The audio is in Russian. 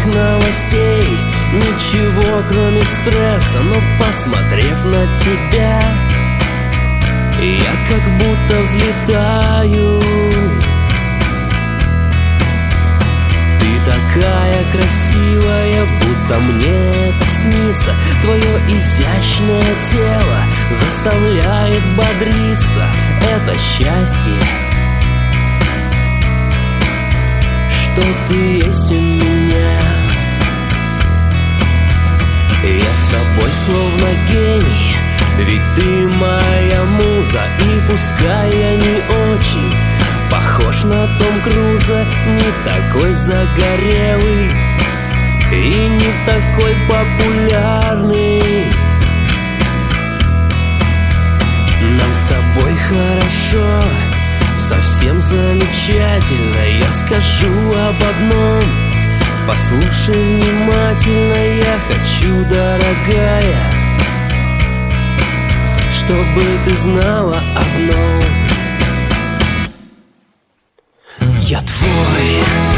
плохих новостей, ничего кроме стресса. Но посмотрев на тебя, я как будто взлетаю. Ты такая красивая, будто мне это снится. Твое изящное тело заставляет бодриться. Это счастье, что ты есть у меня. Я с тобой словно гений, ведь ты моя муза. И пускай я не очень похож на Том Круза, не такой загорелый и не такой популярный, нам с тобой хорошо, совсем замечательно. Я скажу об одном, послушай внимательно. Я хочу, дорогая, чтобы ты знала одно: я твой.